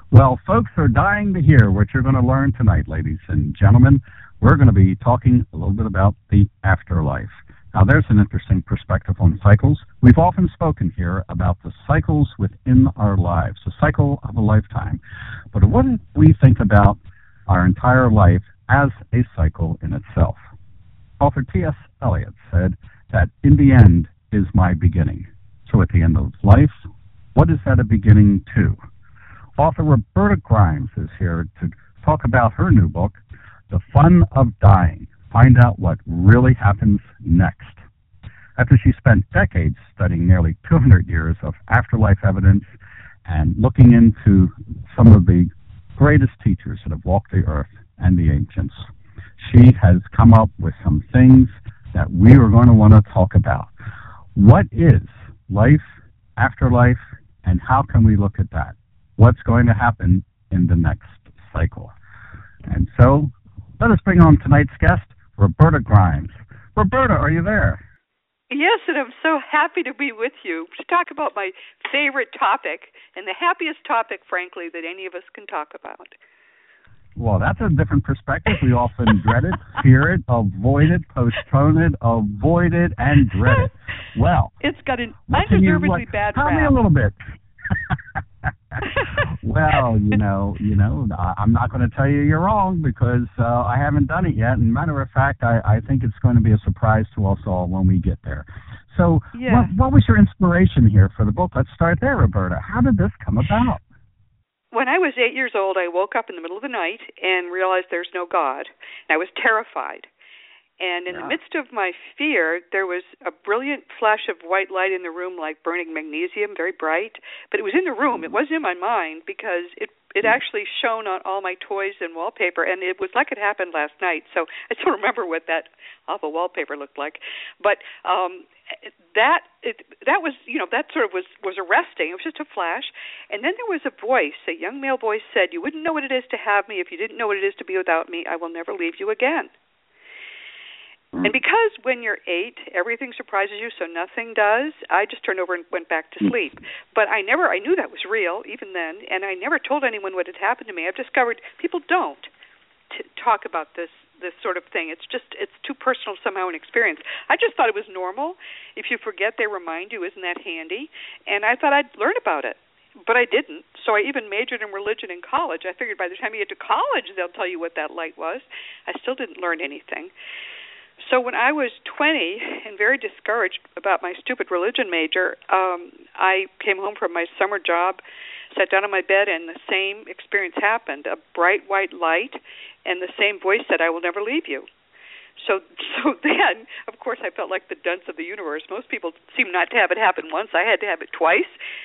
Well, folks are dying to hear what you're going to learn tonight, ladies and gentlemen. We're going to be talking a little bit about the afterlife. Now, there's an interesting perspective on cycles. We've often spoken here about the cycles within our lives, the cycle of a lifetime. But what if we think about our entire life as a cycle in itself? Author T.S. Eliot said that in the end is my beginning. So at the end of life, what is that a beginning to? Author Roberta Grimes is here to talk about her new book, The Fun of Dying. Find out what really happens next. After she spent decades studying nearly 200 years of afterlife evidence and looking into some of the greatest teachers that have walked the earth and the ancients, she has come up with some things that we are going to want to talk about. What is life, afterlife, and how can we look at that? What's going to happen in the next cycle? And so, let us bring on tonight's guest, Roberta Grimes. Roberta, are you there? Yes, and I'm so happy to be with you to talk about my favorite topic and the happiest topic, frankly, that any of us can talk about. Well, that's a different perspective. We often dread it, fear it, avoid it, postpone it, avoid it, and dread it. Well, it's got an undeservedly bad rap. Tell me a little bit. Well, I'm not going to tell you you're wrong because I haven't done it yet. And matter of fact, I think it's going to be a surprise to us all when we get there. So what was your inspiration here for the book? Let's start there, Roberta. How did this come about? When I was 8 years old, I woke up in the middle of the night and realized there's no God. And I was terrified. And in the midst of my fear, there was a brilliant flash of white light in the room like burning magnesium, very bright. But it was in the room. It wasn't in my mind because it actually shone on all my toys and wallpaper, and it was like it happened last night. So I still remember what that awful wallpaper looked like. But that was, that sort of was arresting. It was just a flash. And then there was a voice, a young male voice said, "You wouldn't know what it is to have me if you didn't know what it is to be without me. I will never leave you again." And because when you're 8, everything surprises you, so nothing does, I just turned over and went back to sleep. But I knew that was real, even then, and I never told anyone what had happened to me. I've discovered people don't talk about this sort of thing. It's too personal somehow an experience. I just thought it was normal. If you forget, they remind you. Isn't that handy? And I thought I'd learn about it. But I didn't, so I even majored in religion in college. I figured by the time you get to college, they'll tell you what that light was. I still didn't learn anything. So when I was 20 and very discouraged about my stupid religion major, I came home from my summer job, sat down on my bed, and the same experience happened. A bright white light, and the same voice said, "I will never leave you." So then, of course, I felt like the dunce of the universe. Most people seem not to have it happen once. I had to have it twice.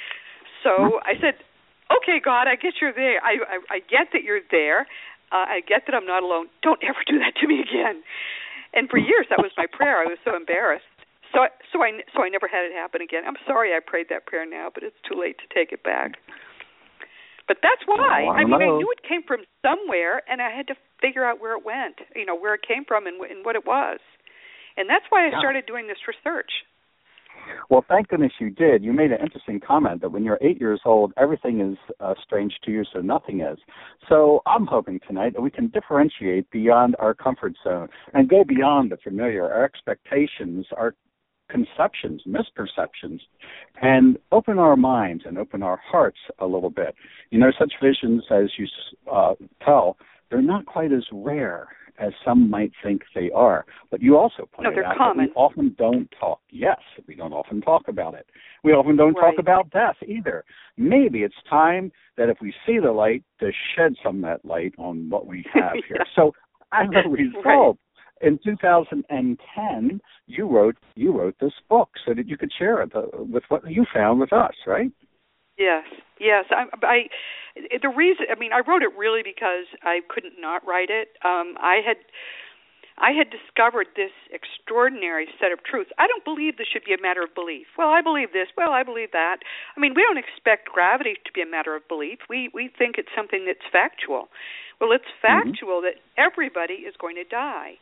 So I said, "Okay, God, I guess you're there. I get that you're there. I get that I'm not alone. Don't ever do that to me again." And for years, that was my prayer. I was so embarrassed. So I never had it happen again. I'm sorry I prayed that prayer now, but it's too late to take it back. But that's why. I knew it came from somewhere, and I had to figure out where it went, where it came from and what it was. And that's why I started doing this research. Well, thank goodness you did. You made an interesting comment that when you're 8 years old, everything is strange to you, so nothing is. So I'm hoping tonight that we can differentiate beyond our comfort zone and go beyond the familiar, our expectations, our conceptions, misperceptions, and open our minds and open our hearts a little bit. Such visions, as you tell, they're not quite as rare as some might think they are. But you also pointed out common. that we often don't talk. Yes, we don't often talk about it. We often don't talk about death either. Maybe it's time that if we see the light, to shed some of that light on what we have here. So as a result, in 2010, you wrote this book so that you could share it with what you found with us, right? Yes. The reason, I wrote it really because I couldn't not write it. I had discovered this extraordinary set of truths. I don't believe this should be a matter of belief. Well, I believe this. Well, I believe that. We don't expect gravity to be a matter of belief. We think it's something that's factual. Well, it's factual that everybody is going to die.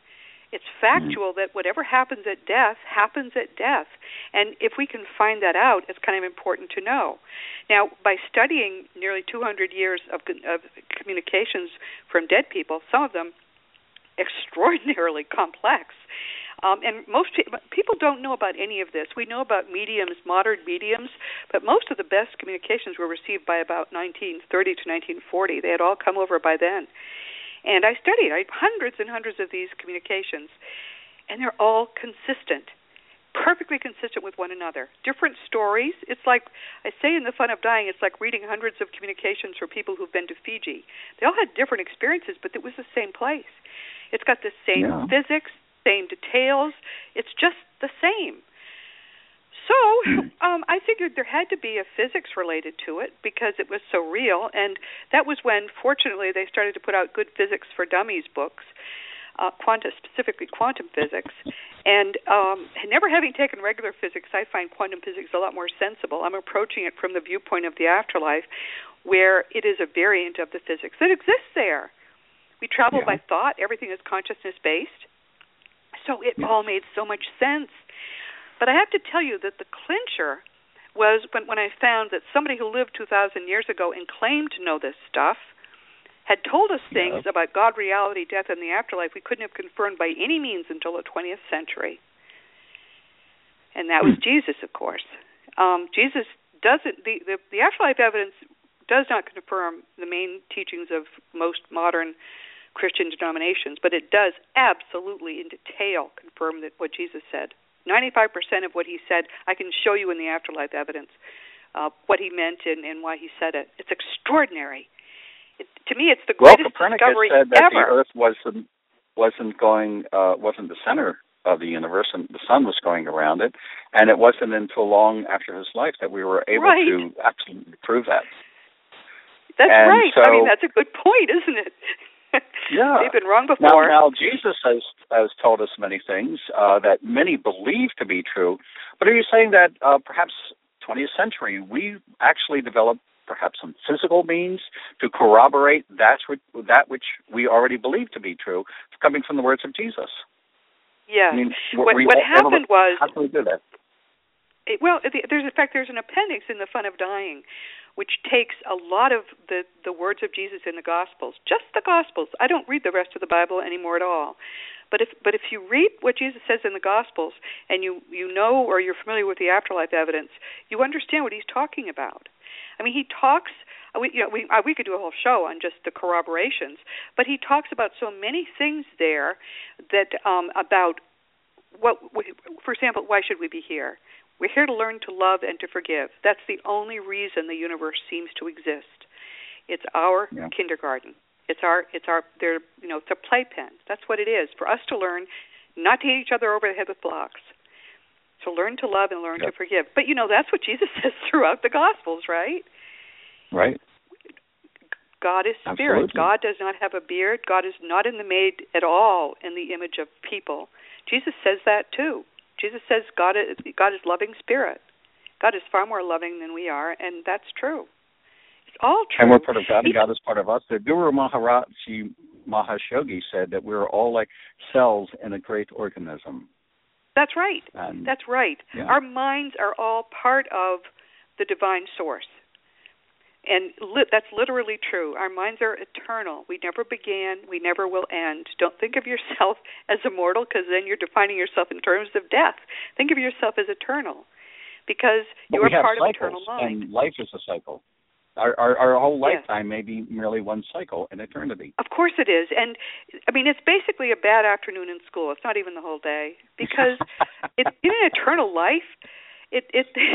It's factual that whatever happens at death happens at death. And if we can find that out, it's kind of important to know. Now, by studying nearly 200 years of communications from dead people, some of them extraordinarily complex, and most people don't know about any of this. We know about mediums, modern mediums, but most of the best communications were received by about 1930 to 1940. They had all come over by then. And I studied hundreds and hundreds of these communications, and they're all consistent, perfectly consistent with one another. Different stories. It's like, I say in The Fun of Dying, it's like reading hundreds of communications from people who've been to Fiji. They all had different experiences, but it was the same place. It's got the same physics, same details. It's just the same. So I figured there had to be a physics related to it because it was so real, and that was when, fortunately, they started to put out good physics for dummies books, specifically quantum physics. And never having taken regular physics, I find quantum physics a lot more sensible. I'm approaching it from the viewpoint of the afterlife, where it is a variant of the physics that exists there. We travel by thought. Everything is consciousness-based. So it all made so much sense. But I have to tell you that the clincher was when I found that somebody who lived 2,000 years ago and claimed to know this stuff had told us things about God, reality, death, and the afterlife we couldn't have confirmed by any means until the 20th century. And that was Jesus, of course. Jesus doesn't, the afterlife evidence does not confirm the main teachings of most modern Christian denominations, but it does absolutely in detail confirm that what Jesus said. 95% of what he said, I can show you in the afterlife evidence what he meant and why he said it. It's extraordinary. To me, it's the greatest discovery said that ever. The Earth wasn't the center of the universe, and the sun was going around it, and it wasn't until long after his life that we were able to absolutely prove that. That's right. So, I mean, that's a good point, isn't it? Yeah. They've been wrong before. Now Jesus has told us many things that many believe to be true, but are you saying that perhaps 20th century we actually developed perhaps some physical means to corroborate that which we already believe to be true, coming from the words of Jesus? Yes. I mean, what happened was... How can we do that? There's an appendix in The Fun of Dying which takes a lot of the words of Jesus in the Gospels, just the Gospels. I don't read the rest of the Bible anymore at all. But if you read what Jesus says in the Gospels and you know or you're familiar with the afterlife evidence, you understand what he's talking about. I mean, he talks. We could do a whole show on just the corroborations, but he talks about so many things there that about what, for example, why should we be here? We're here to learn to love and to forgive. That's the only reason the universe seems to exist. It's our kindergarten. It's a playpen. That's what it is, for us to learn not to hit each other over the head with blocks, to learn to love and learn to forgive. But, that's what Jesus says throughout the Gospels, right? Right. God is spirit. Absolutely. God does not have a beard. God is not made at all in the image of people. Jesus says that too. Jesus says God is loving spirit. God is far more loving than we are, and that's true. It's all true. And we're part of God, and God is part of us. The Guru Maharaji Mahashogi said that we're all like cells in a great organism. That's right. That's right. Yeah. Our minds are all part of the divine source. And that's literally true. Our minds are eternal. We never began. We never will end. Don't think of yourself as immortal, because then you're defining yourself in terms of death. Think of yourself as eternal, because you are part of eternal mind. And life is a cycle. Our whole lifetime may be merely one cycle in eternity. Of course it is. And, I mean, it's basically a bad afternoon in school. It's not even the whole day. Because in an eternal life, it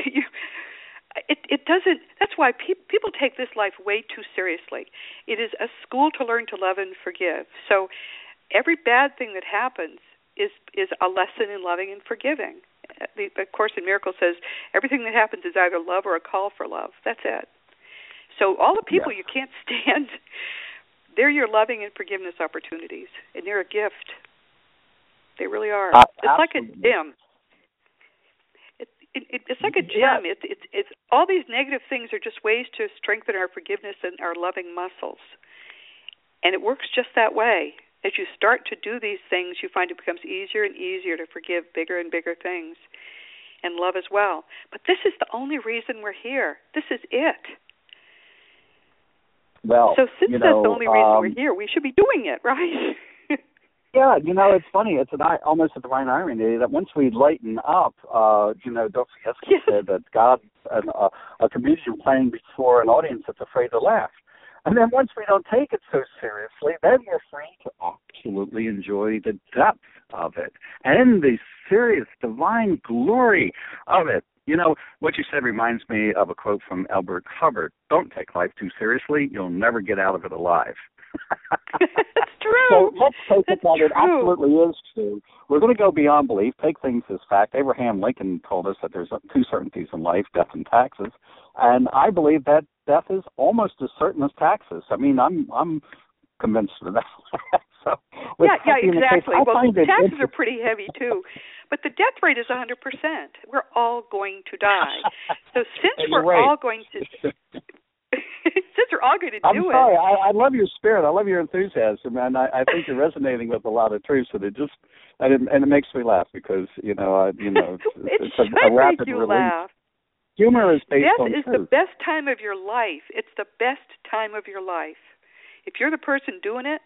doesn't. That's why people take this life way too seriously. It is a school to learn to love and forgive. So every bad thing that happens is a lesson in loving and forgiving. The Course in Miracles says everything that happens is either love or a call for love. That's it. So all the people you can't stand, they're your loving and forgiveness opportunities, and they're a gift. They really are. It's like a gem. It's like a gem. It's all these negative things are just ways to strengthen our forgiveness and our loving muscles, and it works just that way. As you start to do these things, you find it becomes easier and easier to forgive bigger and bigger things, and love as well. But this is the only reason we're here. This is it. Well, so since that's the only reason we're here, we should be doing it, right? Yeah, it's funny. It's almost a divine irony that once we lighten up, Dostoevsky said that God, a comedian playing before an audience that's afraid to laugh. And then once we don't take it so seriously, then we're free to absolutely enjoy the depth of it and the serious divine glory of it. What you said reminds me of a quote from Albert Hubbard. Don't take life too seriously. You'll never get out of it alive. That's true. So let's take it that it absolutely is true. We're going to go beyond belief, take things as fact. Abraham Lincoln told us that there's two certainties in life, death and taxes. And I believe that death is almost as certain as taxes. I mean, I'm convinced of that. So, exactly. Well, taxes are pretty heavy, too. But the death rate is 100%. We're all going to die. So since we're all going to... Since we're all going to do it. I'm sorry. I love your spirit. I love your enthusiasm, and I think you're resonating with a lot of truths, and it makes me laugh because it's a rapid release. Laugh. Humor is based on truth. Death is the best time of your life. It's the best time of your life. If you're the person doing it,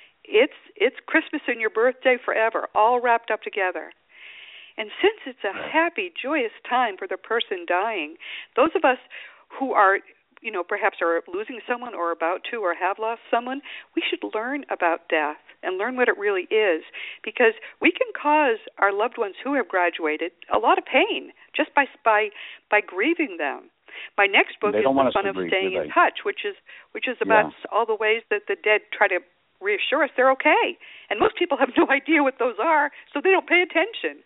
it's Christmas and your birthday forever, all wrapped up together. And since it's a happy, joyous time for the person dying, those of us who are perhaps are losing someone or about to or have lost someone, we should learn about death and learn what it really is, because we can cause our loved ones who have graduated a lot of pain just by grieving them. My next book is The Fun of Staying in Touch, which is about all the ways that the dead try to reassure us they're okay. And most people have no idea what those are, so they don't pay attention.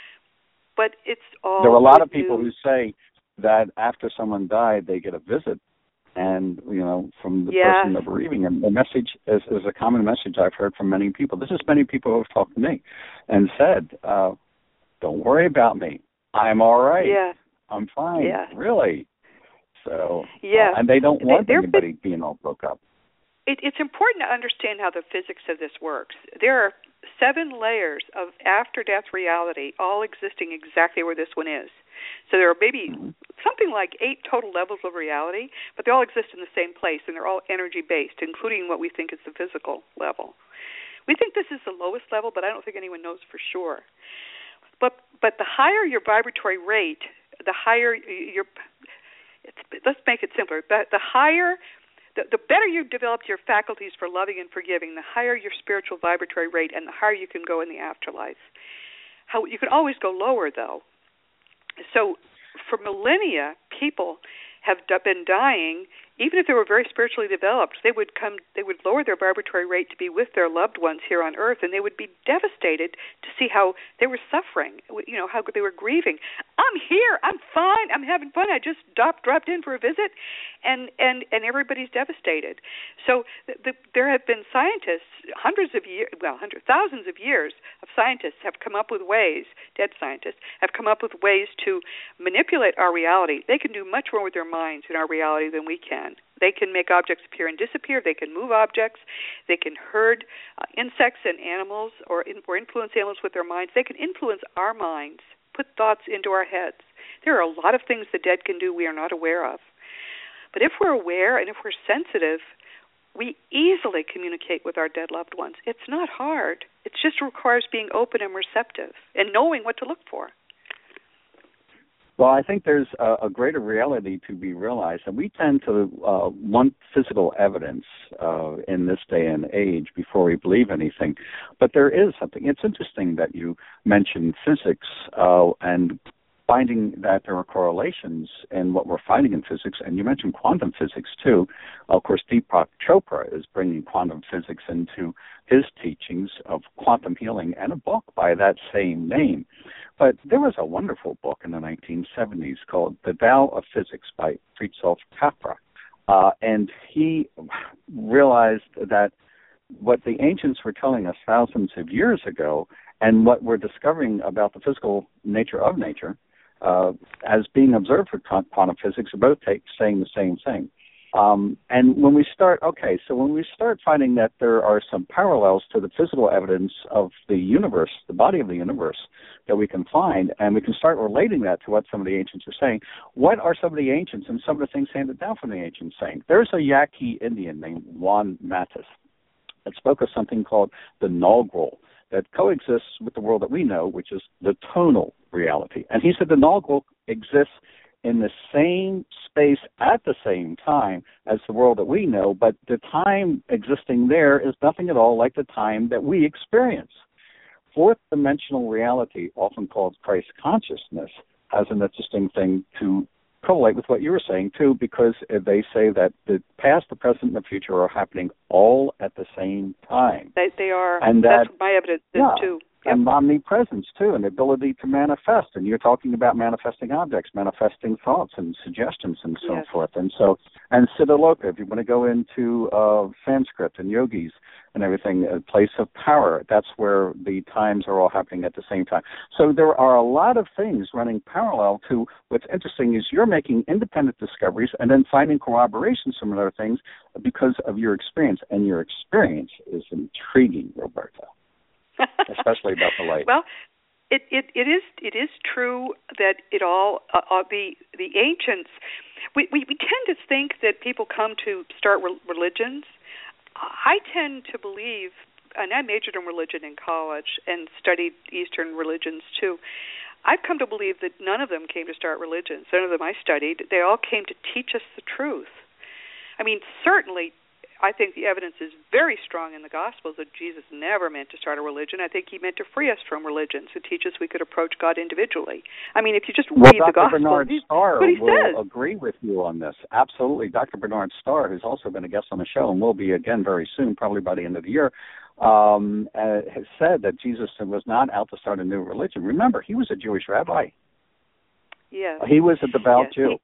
But it's all there are a lot of people who say that after someone died, they get a visit, and from the person they're bereaving. And the message is a common message I've heard from many people. This is many people who have talked to me and said, "Don't worry about me. I'm all right. Yeah. I'm fine. Yeah. Really." So, and they don't want anybody being all broke up. It's important to understand how the physics of this works. There are 7 layers of after-death reality, all existing exactly where this one is. So there are maybe something like 8 total levels of reality, but they all exist in the same place, and they're all energy-based, including what we think is the physical level. We think this is the lowest level, but I don't think anyone knows for sure. But the higher your vibratory rate, the higher your... Let's make it simpler. The higher... The better you've developed your faculties for loving and forgiving, the higher your spiritual vibratory rate and the higher you can go in the afterlife. You can always go lower, though. So for millennia, people have been dying, even if they were very spiritually developed. They would lower their vibratory rate to be with their loved ones here on Earth, and they would be devastated to see how they were suffering, how they were grieving. I'm here, I'm fine, I'm having fun, I just dropped in for a visit, and everybody's devastated. So there have been scientists, thousands of years of scientists have come up with ways, dead scientists, have come up with ways to manipulate our reality. They can do much more with their minds in our reality than we can. They can make objects appear and disappear. They can move objects. They can herd insects and animals or influence animals with their minds. They can influence our minds, put thoughts into our heads. There are a lot of things the dead can do we are not aware of. But if we're aware and if we're sensitive, we easily communicate with our dead loved ones. It's not hard. It just requires being open and receptive and knowing what to look for. Well, I think there's a greater reality to be realized, and we tend to want physical evidence in this day and age before we believe anything. But there is something. It's interesting that you mentioned physics and finding that there are correlations in what we're finding in physics, and you mentioned quantum physics too. Of course, Deepak Chopra is bringing quantum physics into his teachings of quantum healing and a book by that same name. But there was a wonderful book in the 1970s called The Tao of Physics by Fritjof Capra, and he realized that what the ancients were telling us thousands of years ago and what we're discovering about the physical nature of nature as being observed with quantum physics are both saying the same thing. And when we start finding that there are some parallels to the physical evidence of the universe, the body of the universe, that we can find, and we can start relating that to what some of the ancients are saying. What are some of the ancients and some of the things handed down from the ancients saying? There's a Yaqui Indian named Juan Matus that spoke of something called the Nalgral that coexists with the world that we know, which is the tonal reality. And he said the Nalgral exists in the same space at the same time as the world that we know, but the time existing there is nothing at all like the time that we experience. Fourth dimensional reality, often called Christ consciousness, has an interesting thing to correlate with what you were saying, too, because they say that the past, the present, and the future are happening all at the same time. They are. And that's what my evidence is, too. Yep. And omnipresence, too, and the ability to manifest. And you're talking about manifesting objects, manifesting thoughts and suggestions and so forth. And Siddhaloka, if you want to go into Sanskrit and yogis and everything, a place of power, that's where the times are all happening at the same time. So there are a lot of things running parallel to what's interesting is you're making independent discoveries and then finding corroborations from other things because of your experience. And your experience is intriguing, Roberta. Especially about the light. Well, it is true that it all the ancients. We tend to think that people come to start religions. I tend to believe, and I majored in religion in college and studied Eastern religions too. I've come to believe that none of them came to start religions. None of them I studied. They all came to teach us the truth. I mean, certainly, I think the evidence is very strong in the Gospels that Jesus never meant to start a religion. I think he meant to free us from religions, to teach us we could approach God individually. I mean, if you just read the Gospel, Bernard Starr what he will says. agree with you on this. Absolutely. Dr. Bernard Starr, who's also been a guest on the show and will be again very soon, probably by the end of the year, has said that Jesus was not out to start a new religion. Remember, he was a Jewish rabbi. Yes. He was a devout Jew.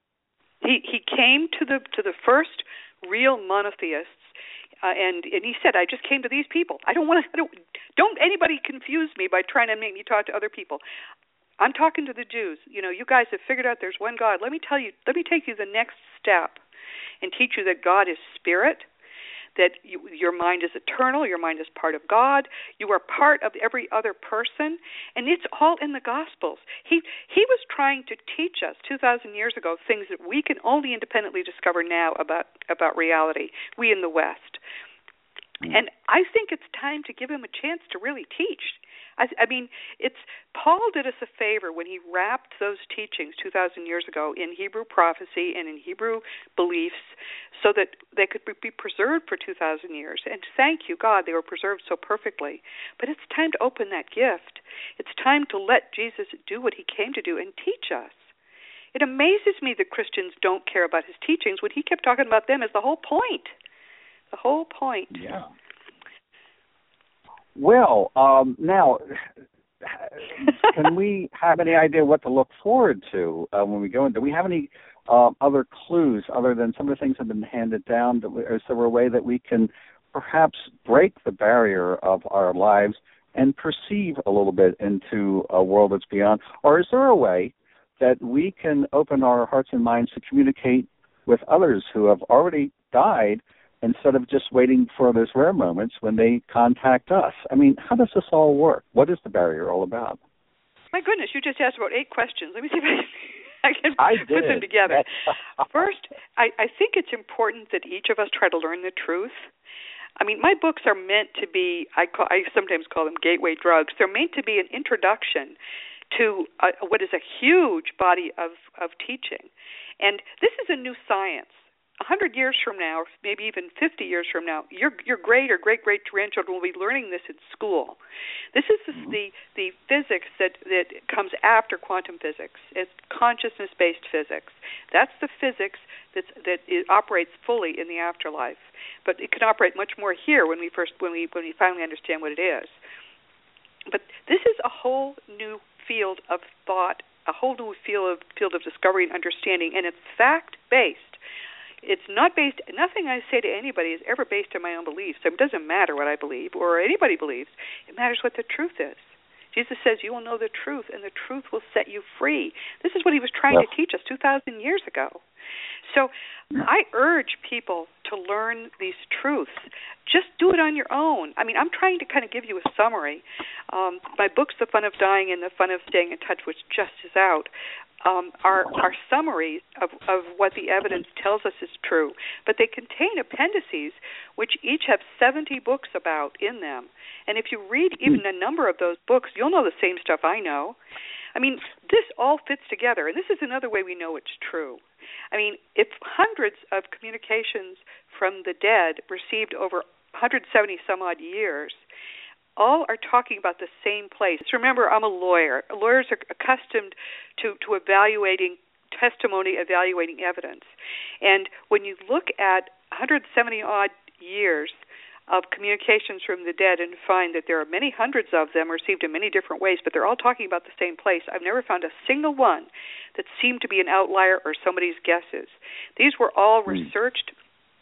He came to the first real monotheists, and he said, "I just came to these people. Don't anybody confuse me by trying to make me talk to other people. I'm talking to the Jews. You guys have figured out there's one God. Let me take you the next step and teach you that God is spirit, that your mind is eternal, your mind is part of God, you are part of every other person, and it's all in the Gospels." He was trying to teach us 2,000 years ago things that we can only independently discover now about reality, we in the West. And I think it's time to give him a chance to really teach. I mean, Paul did us a favor when he wrapped those teachings 2,000 years ago in Hebrew prophecy and in Hebrew beliefs so that they could be preserved for 2,000 years. And thank you, God, they were preserved so perfectly. But it's time to open that gift. It's time to let Jesus do what he came to do and teach us. It amazes me that Christians don't care about his teachings when he kept talking about them as the whole point. The whole point. Yeah. Well, now, can we have any idea what to look forward to when we go in? Do we have any other clues other than some of the things that have been handed down? Is there a way that we can perhaps break the barrier of our lives and perceive a little bit into a world that's beyond? Or is there a way that we can open our hearts and minds to communicate with others who have already died instead of just waiting for those rare moments when they contact us? I mean, how does this all work? What is the barrier all about? My goodness, you just asked about 8 questions. Let me see if I can put them together. First, I think it's important that each of us try to learn the truth. I mean, my books are meant to be, I sometimes call them gateway drugs. They're meant to be an introduction to what is a huge body of teaching. And this is a new science. 100 years from now, or maybe even 50 years from now, your great or great-great-grandchildren will be learning this in school. This is the physics that comes after quantum physics. It's consciousness-based physics. That's the physics that operates fully in the afterlife. But it can operate much more here when we finally understand what it is. But this is a whole new field of thought, a whole new field of discovery and understanding, and it's fact-based. It's not based, nothing I say to anybody is ever based on my own beliefs. It doesn't matter what I believe or anybody believes. It matters what the truth is. Jesus says you will know the truth, and the truth will set you free. This is what he was trying to teach us 2,000 years ago. So I urge people to learn these truths. Just do it on your own. I mean, I'm trying to kind of give you a summary. My books, The Fun of Dying and The Fun of Staying in Touch, which just is out, are summaries of what the evidence tells us is true. But they contain appendices, which each have 70 books about in them. And if you read even a number of those books, you'll know the same stuff I know. I mean, this all fits together, and this is another way we know it's true. I mean, if hundreds of communications from the dead received over 170 some odd years, all are talking about the same place. Remember, I'm a lawyer. Lawyers are accustomed to evaluating testimony, evaluating evidence. And when you look at 170 odd years of communications from the dead and find that there are many hundreds of them received in many different ways, but they're all talking about the same place, I've never found a single one that seemed to be an outlier or somebody's guesses. These were all researched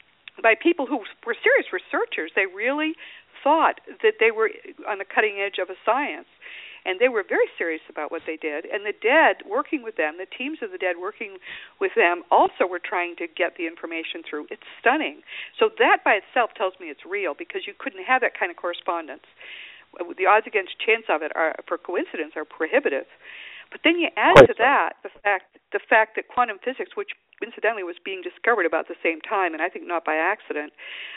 by people who were serious researchers. They really thought that they were on the cutting edge of a science, and they were very serious about what they did. And the dead working with them, the teams of the dead working with them, also were trying to get the information through. It's stunning. So that by itself tells me it's real, because you couldn't have that kind of correspondence. The odds against chance of it for coincidence are prohibitive. But then you add to that the fact that quantum physics, which incidentally was being discovered about the same time, and I think not by accident.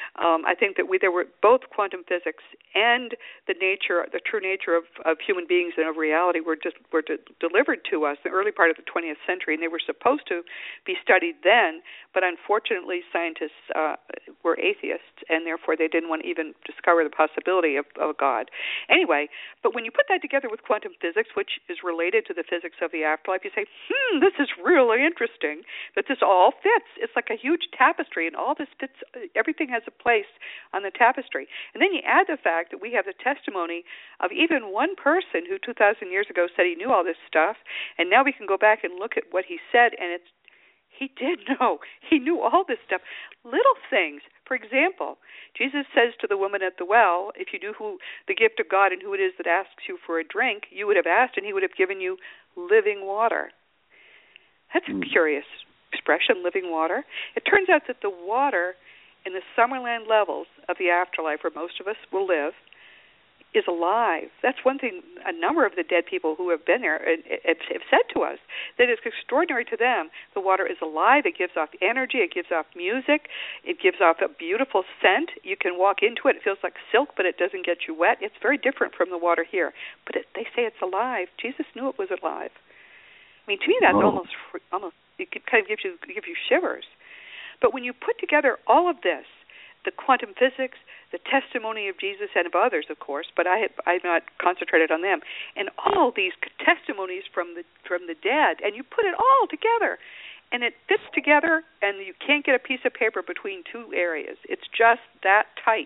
I think that there were both quantum physics and the true nature of human beings and of reality were delivered to us in the early part of the 20th century, and they were supposed to be studied then, but unfortunately scientists were atheists, and therefore they didn't want to even discover the possibility of a God. Anyway, but when you put that together with quantum physics, which is related to the physics of the afterlife, you say, this is really interesting, that this all fits. It's like a huge tapestry, and all this fits. Everything has a place on the tapestry. And then you add the fact that we have the testimony of even one person who 2,000 years ago said he knew all this stuff, and now we can go back and look at what he said, and he did know. He knew all this stuff. Little things. For example, Jesus says to the woman at the well, if you knew who the gift of God and who it is that asks you for a drink, you would have asked, and he would have given you living water. That's a curious expression, living water. It turns out that the water in the Summerland levels of the afterlife, where most of us will live, is alive. That's one thing a number of the dead people who have been there have said to us, that it's extraordinary to them. The water is alive. It gives off energy. It gives off music. It gives off a beautiful scent. You can walk into it. It feels like silk, but it doesn't get you wet. It's very different from the water here. But they say it's alive. Jesus knew it was alive. I mean, to me, that's almost it kind of gives you shivers. But when you put together all of this, the quantum physics, the testimony of Jesus and of others, of course, but I've not concentrated on them, and all these testimonies from the dead, and you put it all together, and it fits together, and you can't get a piece of paper between two areas. It's just that tight.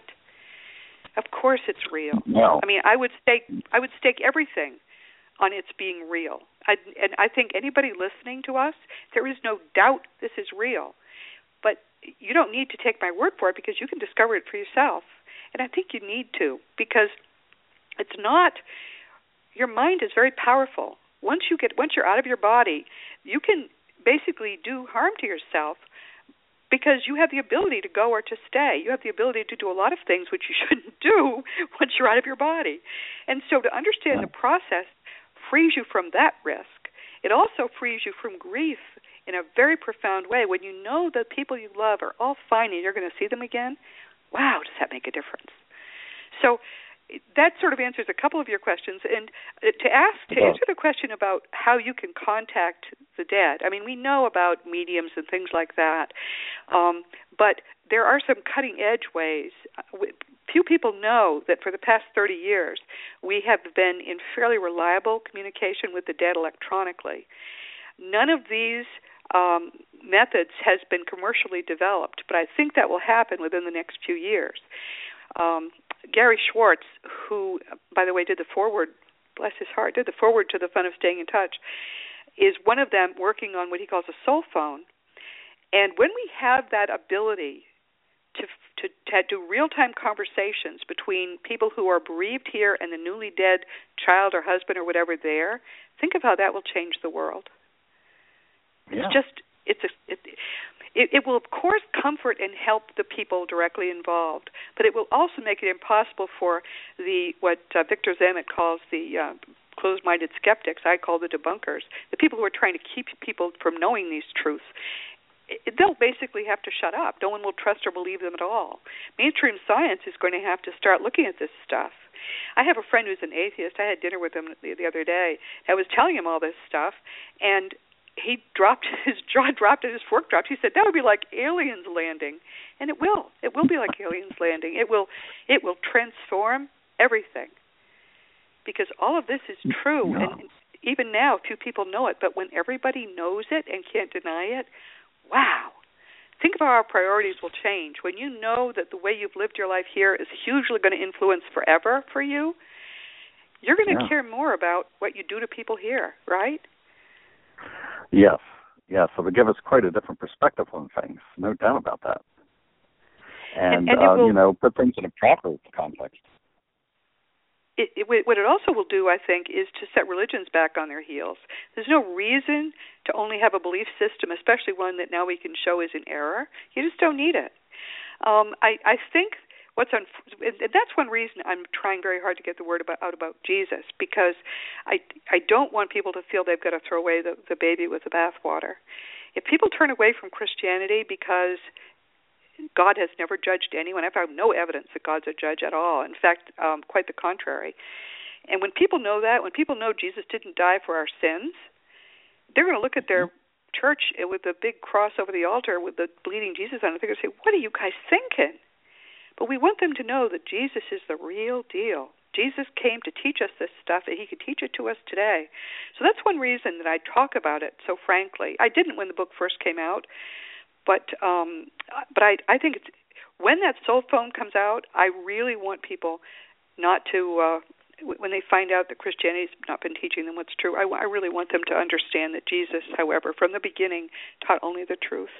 Of course, it's real. No. I mean, I would stake everything on its being real. And I think anybody listening to us, there is no doubt this is real. But you don't need to take my word for it, because you can discover it for yourself. And I think you need to, because it's not, your mind is very powerful. Once you're out of your body, you can basically do harm to yourself, because you have the ability to go or to stay. You have the ability to do a lot of things which you shouldn't do once you're out of your body. And so to understand the process frees you from that risk. It also frees you from grief in a very profound way. When you know the people you love are all fine and you're going to see them again, wow, does that make a difference? So that sort of answers a couple of your questions. And to answer the question about how you can contact the dead, I mean, we know about mediums and things like that, but there are some cutting-edge ways. Few people know that for the past 30 years, we have been in fairly reliable communication with the dead electronically. None of these methods has been commercially developed, but I think that will happen within the next few years. Gary Schwartz, who, by the way, did the foreword, bless his heart, did the foreword to The Fun of Staying in Touch, is one of them working on what he calls a soul phone. And when we have that ability to do real-time conversations between people who are bereaved here and the newly dead child or husband or whatever there, think of how that will change the world. Yeah. It will, of course, comfort and help the people directly involved, but it will also make it impossible for what Victor Zamet calls the closed-minded skeptics. I call the debunkers, the people who are trying to keep people from knowing these truths. They'll basically have to shut up. No one will trust or believe them at all. Mainstream science is going to have to start looking at this stuff. I have a friend who's an atheist. I had dinner with him the other day. I was telling him all this stuff, and he dropped his jaw, dropped and his fork dropped. He said that would be like aliens landing, and it will. It will be like aliens landing. It will transform everything, because all of this is true, and even now few people know it. But when everybody knows it and can't deny it, wow! Think of how our priorities will change when you know that the way you've lived your life here is hugely going to influence forever for you. You're going to care more about what you do to people here, right? Yes. So they give us quite a different perspective on things, no doubt about that. And put things in a proper context. What it also will do, I think, is to set religions back on their heels. There's no reason to only have a belief system, especially one that now we can show is in error. You just don't need it. I think that's one reason I'm trying very hard to get the word out about Jesus, because I don't want people to feel they've got to throw away the baby with the bathwater. If people turn away from Christianity because God has never judged anyone, I found no evidence that God's a judge at all. In fact, quite the contrary. And when people know that, when people know Jesus didn't die for our sins, they're going to look at their church with the big cross over the altar with the bleeding Jesus on it. They're going to say, what are you guys thinking? But we want them to know that Jesus is the real deal. Jesus came to teach us this stuff, and he could teach it to us today. So that's one reason that I talk about it so frankly. I didn't when the book first came out, but I think it's, when that soul phone comes out, I really want people not to, when they find out that Christianity's not been teaching them what's true, I really want them to understand that Jesus, however, from the beginning, taught only the truth.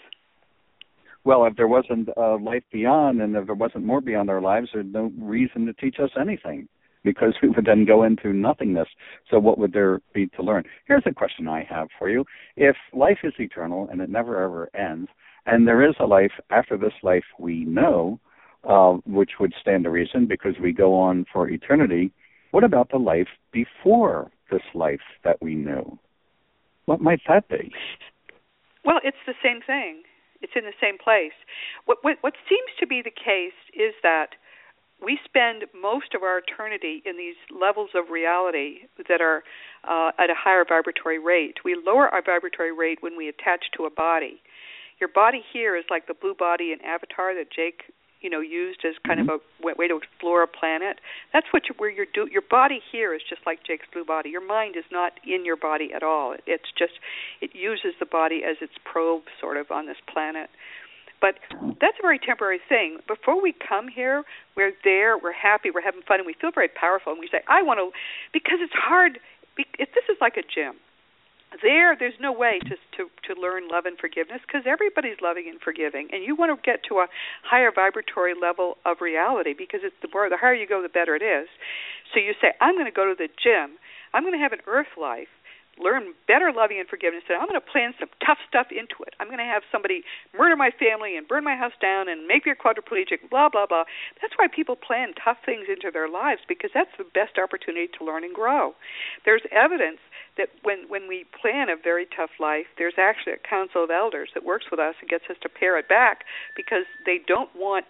Well, if there wasn't life beyond, and if there wasn't more beyond our lives, there's no reason to teach us anything, because we would then go into nothingness. So what would there be to learn? Here's a question I have for you. If life is eternal and it never, ever ends, and there is a life after this life we know, which would stand to reason because we go on for eternity, what about the life before this life that we know? What might that be? Well, it's the same thing. It's in the same place. What seems to be the case is that we spend most of our eternity in these levels of reality that are at a higher vibratory rate. We lower our vibratory rate when we attach to a body. Your body here is like the blue body in Avatar that Jake, used as kind of a way to explore a planet. That's your body here is just like Jake's blue body. Your mind is not in your body at all. It uses the body as its probe sort of on this planet. But that's a very temporary thing. Before we come here, we're there, we're happy, we're having fun, and we feel very powerful, and we say, I want to, because it's hard. This is like a gym. There's no way to learn love and forgiveness because everybody's loving and forgiving, and you want to get to a higher vibratory level of reality because it's the higher you go, the better it is. So you say, I'm going to go to the gym. I'm going to have an earth life, learn better loving and forgiveness, and I'm going to plan some tough stuff into it. I'm going to have somebody murder my family and burn my house down and make me a quadriplegic, blah, blah, blah. That's why people plan tough things into their lives, because that's the best opportunity to learn and grow. There's evidence that when we plan a very tough life, there's actually a council of elders that works with us and gets us to pare it back because they don't want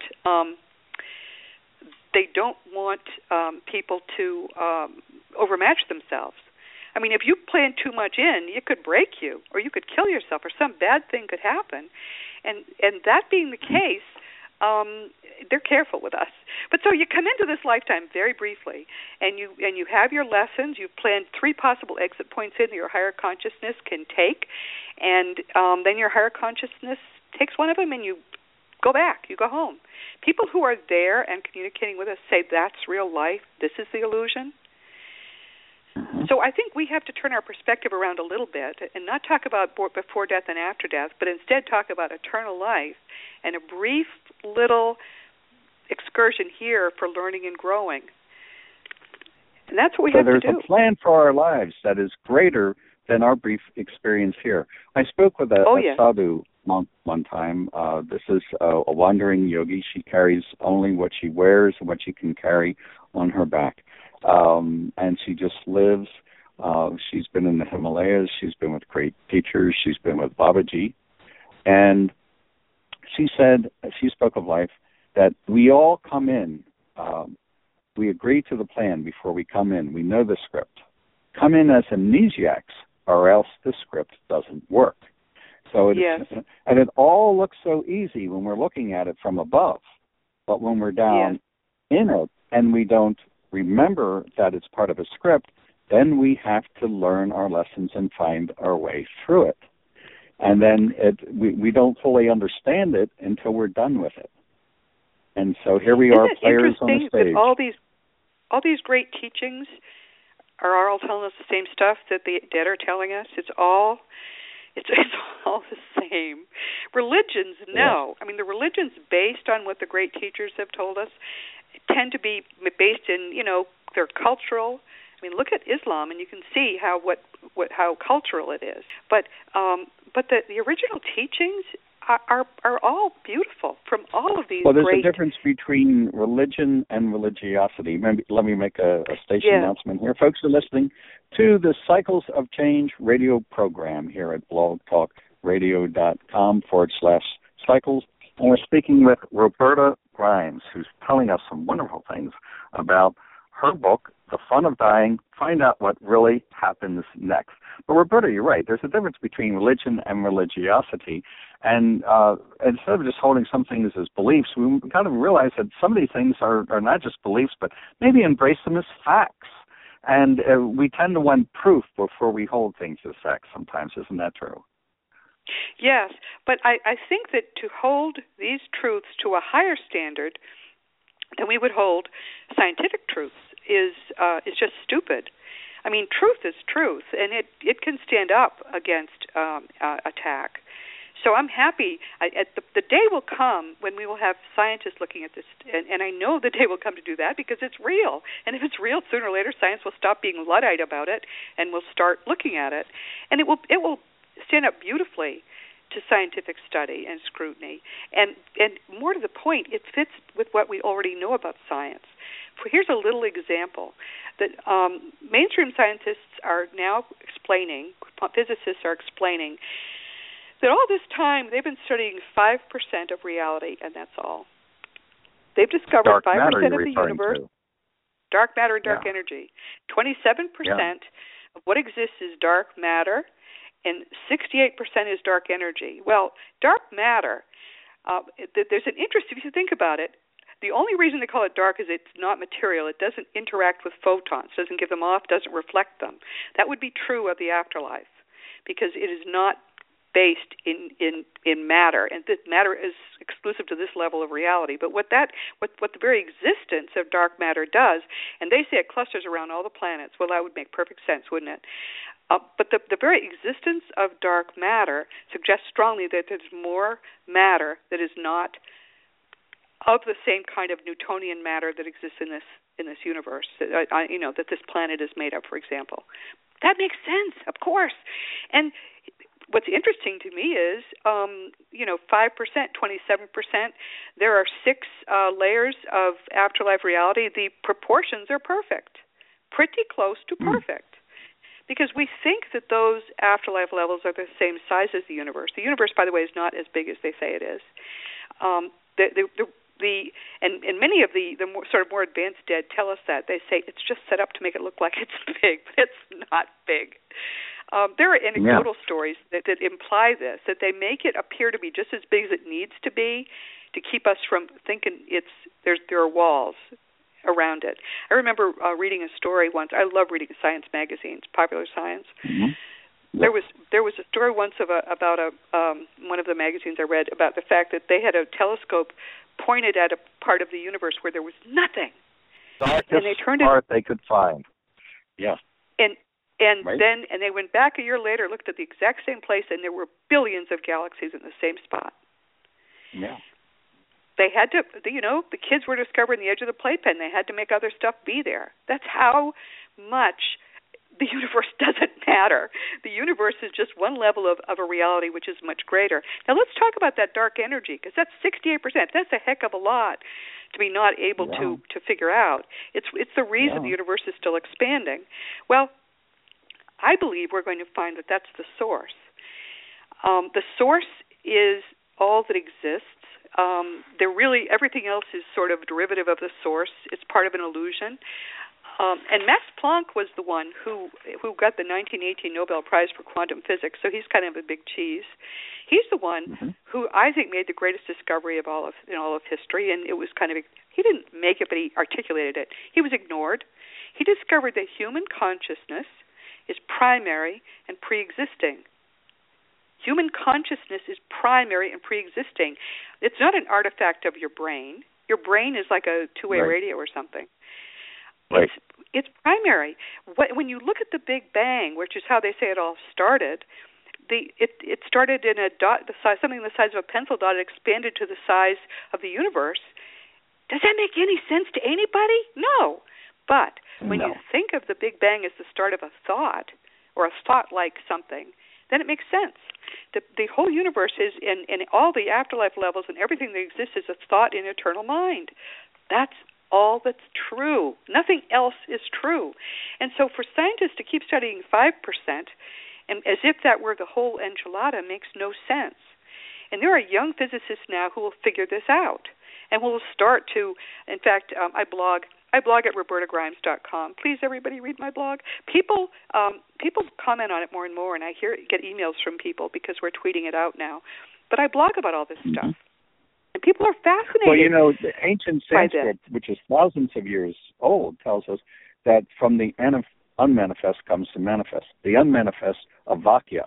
people to overmatch themselves. I mean, if you plan too much in, it could break you, or you could kill yourself, or some bad thing could happen. And that being the case, they're careful with us. But so you come into this lifetime very briefly, and you have your lessons. You've planned 3 possible exit points in that your higher consciousness can take, and then your higher consciousness takes one of them, and you go back. You go home. People who are there and communicating with us say that's real life. This is the illusion. So I think we have to turn our perspective around a little bit and not talk about before death and after death, but instead talk about eternal life and a brief little excursion here for learning and growing. And that's what we have to do. So there's a plan for our lives that is greater than our brief experience here. I spoke with a sadhu monk one time. This is a wandering yogi. She carries only what she wears and what she can carry on her back. And she just lives. She's been in the Himalayas. She's been with great teachers. She's been with Babaji. And she said, she spoke of life, that we all come in. We agree to the plan before we come in. We know the script. Come in as amnesiacs, or else the script doesn't work. So and it all looks so easy when we're looking at it from above. But when we're down in it and we don't remember that it's part of a script, then we have to learn our lessons and find our way through it. And then we don't fully understand it until we're done with it. And so here we are, players on the stage. That all these great teachings are all telling us the same stuff that the dead are telling us. It's all the same. Religions, no. I mean, the religions based on what the great teachers have told us tend to be based in, they're cultural. I mean, look at Islam, and you can see how cultural it is. But the original teachings are all beautiful from all of these. Well, there's a difference between religion and religiosity. Maybe let me make a station announcement here. Folks are listening to the Cycles of Change radio program here at blogtalkradio.com/cycles. And we're speaking with Roberta Grimes, who's telling us some wonderful things about her book, The Fun of Dying, Find Out What Really Happens Next. But Roberta, you're right. There's a difference between religion and religiosity. And instead of just holding some things as beliefs, we kind of realize that some of these things are not just beliefs, but maybe embrace them as facts. And we tend to want proof before we hold things as facts sometimes. Isn't that true? Yes, but I think that to hold these truths to a higher standard than we would hold scientific truths is just stupid. I mean, truth is truth, and it can stand up against attack. So I'm happy. The day will come when we will have scientists looking at this, and I know the day will come to do that because it's real. And if it's real, sooner or later, science will stop being Luddite about it, and we'll start looking at it, and it will stand up beautifully to scientific study and scrutiny. And more to the point, it fits with what we already know about science. Here's a little example that mainstream scientists are now explaining, physicists are explaining, that all this time they've been studying 5% of reality, and that's all. They've discovered 5% of the universe. Dark matter and dark energy. 27% of what exists is dark matter, and 68% is dark energy. Well, dark matter, there's an interest, if you think about it, the only reason they call it dark is it's not material. It doesn't interact with photons, doesn't give them off, doesn't reflect them. That would be true of the afterlife because it is not based in matter, and this matter is exclusive to this level of reality. But what the very existence of dark matter does, and they say it clusters around all the planets. Well, that would make perfect sense, wouldn't it? But the very existence of dark matter suggests strongly that there's more matter that is not of the same kind of Newtonian matter that exists in this universe. That this planet is made of, for example. That makes sense, of course. And what's interesting to me is, 5%, 27%. There are 6 layers of afterlife reality. The proportions are perfect, pretty close to perfect. Because we think that those afterlife levels are the same size as the universe. The universe, by the way, is not as big as they say it is. And many of the more advanced dead tell us that. They say it's just set up to make it look like it's big, but it's not big. There are anecdotal stories that imply this, that they make it appear to be just as big as it needs to be to keep us from thinking there are walls around it. I remember reading a story once. I love reading science magazines, Popular Science. Mm-hmm. There was a story once about one of the magazines I read about the fact that they had a telescope pointed at a part of the universe where there was nothing. Darkest part they could find. Yeah. And then they went back a year later, looked at the exact same place, and there were billions of galaxies in the same spot. Yeah. They had to, the kids were discovering the edge of the playpen. They had to make other stuff be there. That's how much the universe doesn't matter. The universe is just one level of a reality which is much greater. Now let's talk about that dark energy, because that's 68%. That's a heck of a lot to be not able to figure out. It's the reason the universe is still expanding. Well, I believe we're going to find that that's the source. The source is all that exists. Everything else is sort of derivative of the source. It's part of an illusion. And Max Planck was the one who got the 1918 Nobel Prize for quantum physics, so he's kind of a big cheese. He's the one who I think made the greatest discovery in all of history, and it was he didn't make it, but he articulated it. He was ignored. He discovered that human consciousness is primary and pre-existing. Human consciousness is primary and pre-existing. It's not an artifact of your brain. Your brain is like a two-way radio or something. Right. It's primary. When you look at the Big Bang, which is how they say it all started, it started in a dot, something the size of a pencil dot. It expanded to the size of the universe. Does that make any sense to anybody? No. But when you think of the Big Bang as the start of a thought, or a thought-like something, then it makes sense. The whole universe is, in all the afterlife levels and everything that exists, is a thought in eternal mind. That's all that's true. Nothing else is true. And so for scientists to keep studying 5%, and as if that were the whole enchilada, makes no sense. And there are young physicists now who will figure this out and will start to, in fact, I blog at robertagrimes.com. Please, everybody, read my blog. People comment on it more and more, and I get emails from people because we're tweeting it out now. But I blog about all this stuff. And people are fascinated. Well, the ancient Sanskrit, which is thousands of years old, tells us that from the unmanifest comes the manifest. The unmanifest, avakya,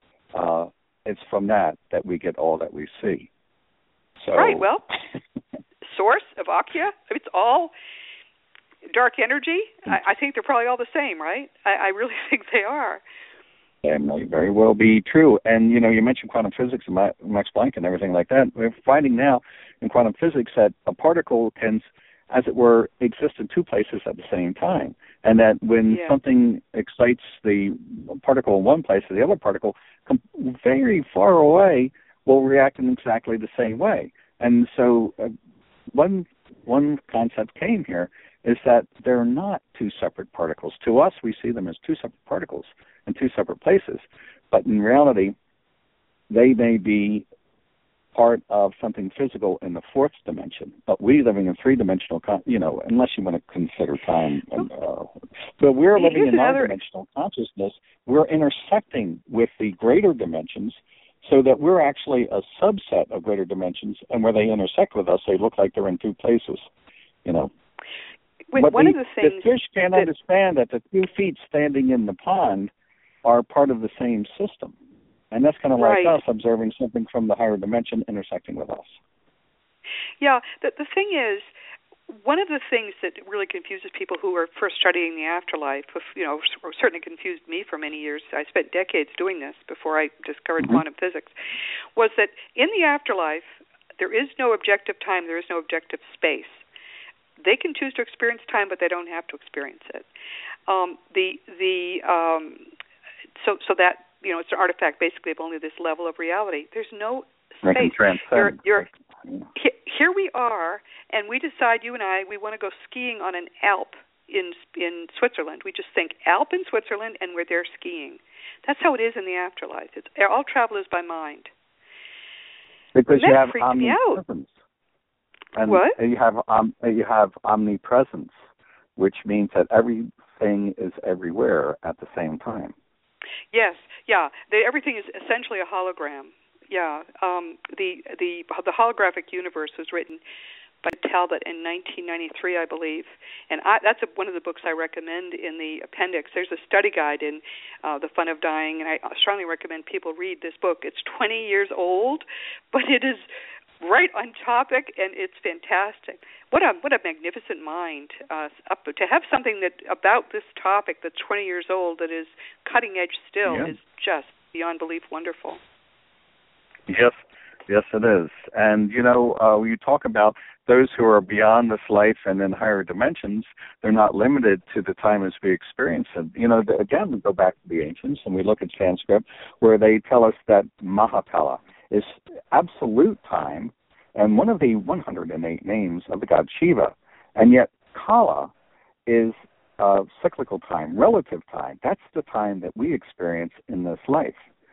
it's from that we get all that we see. So, right, well, source, avakya, it's all dark energy. I think they're probably all the same, right? I really think they are. That may very well be true. And, you mentioned quantum physics and Max Planck and everything like that. We're finding now in quantum physics that a particle can, as it were, exist in two places at the same time. And that when something excites the particle in one place, the other particle very far away will react in exactly the same way. And so one concept came here is that they're not two separate particles. To us, we see them as two separate particles in two separate places. But in reality, they may be part of something physical in the fourth dimension. But we living in three-dimensional, unless you want to consider time. But we're living in non-dimensional consciousness. We're intersecting with the greater dimensions so that we're actually a subset of greater dimensions. And where they intersect with us, they look like they're in two places, But one of the things the fish can't understand that the 2 feet standing in the pond are part of the same system. And that's kind of like us observing something from the higher dimension intersecting with us. Yeah, the thing is, one of the things that really confuses people who are first studying the afterlife, certainly confused me for many years, I spent decades doing this before I discovered quantum physics, was that in the afterlife, there is no objective time, there is no objective space. They can choose to experience time, but they don't have to experience it. So that it's an artifact basically of only this level of reality. There's no space. Here we are, and we decide, you and I, we want to go skiing on an Alp in Switzerland. We just think Alp in Switzerland, and we're there skiing. That's how it is in the afterlife. All travel is by mind. Because you have omnipresence. And what? You have omnipresence, which means that everything is everywhere at the same time. Yes, yeah. Everything is essentially a hologram. Yeah. The holographic universe was written by Talbot in 1993, I believe, and that's one of the books I recommend in the appendix. There's a study guide in The Fun of Dying, and I strongly recommend people read this book. It's 20 years old, but it is right on topic, and it's fantastic. What a magnificent mind to have something that about this topic that's 20 years old that is cutting edge still is just beyond belief wonderful. Yes, it is. And you talk about those who are beyond this life and in higher dimensions, they're not limited to the time as we experience it. Again, we go back to the ancients and we look at Sanskrit, where they tell us that Mahakala is absolute time and one of the 108 names of the god Shiva. And yet Kala is cyclical time, relative time. That's the time that we experience in this life.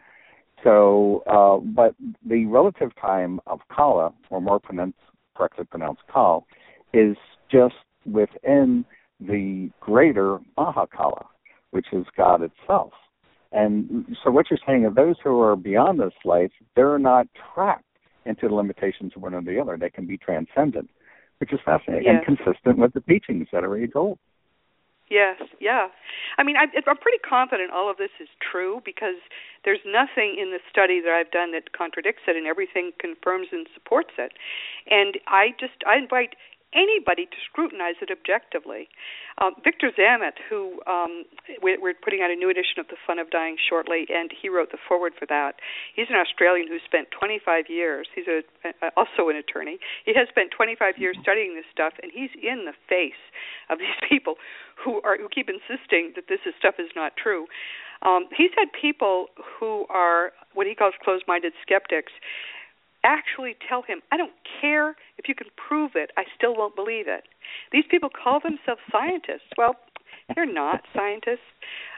So, but the relative time of Kala, or more correctly pronounced Kal, is just within the greater Mahakala, which is God itself. And so what you're saying is those who are beyond this life, they're not trapped into the limitations of one or the other. They can be transcendent, which is fascinating and consistent with the teachings that are age old. Yes, yeah. I mean, I'm pretty confident all of this is true because there's nothing in the study that I've done that contradicts it, and everything confirms and supports it. And I invite anybody to scrutinize it objectively. Victor Zammit, who we're putting out a new edition of The Fun of Dying shortly, and he wrote the foreword for that. He's an Australian who spent 25 years. He's also an attorney. He has spent 25 years studying this stuff, and he's in the face of these people who keep insisting that this stuff is not true. He's had people who are what he calls closed-minded skeptics actually tell him, I don't care if you can prove it, I still won't believe it. These people call themselves scientists. Well, they're not scientists.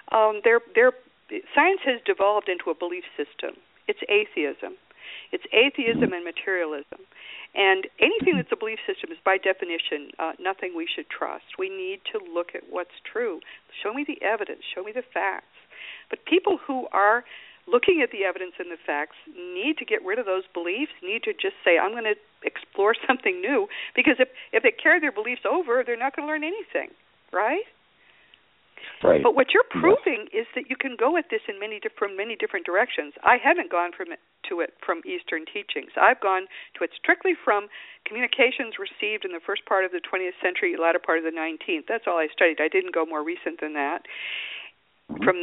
Science has devolved into a belief system. It's atheism. It's atheism and materialism. And anything that's a belief system is by definition nothing we should trust. We need to look at what's true. Show me the evidence. Show me the facts. But people who are looking at the evidence and the facts need to get rid of those beliefs, need to just say, I'm going to explore something new, because if they carry their beliefs over, they're not going to learn anything, right? Right. But what you're proving is that you can go at this from many different directions. I haven't gone to it from Eastern teachings. I've gone to it strictly from communications received in the first part of the 20th century, latter part of the 19th. That's all I studied. I didn't go more recent than that. From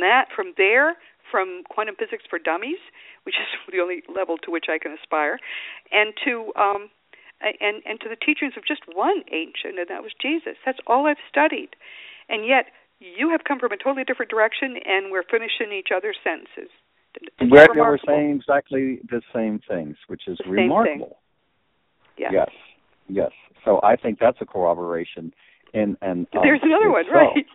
quantum physics for dummies, which is the only level to which I can aspire, and to the teachings of just one ancient, and that was Jesus. That's all I've studied. And yet you have come from a totally different direction, and we're finishing each other's sentences. We're saying exactly the same things, which is remarkable. Yes. Yes. So I think that's a corroboration. There's another one, right?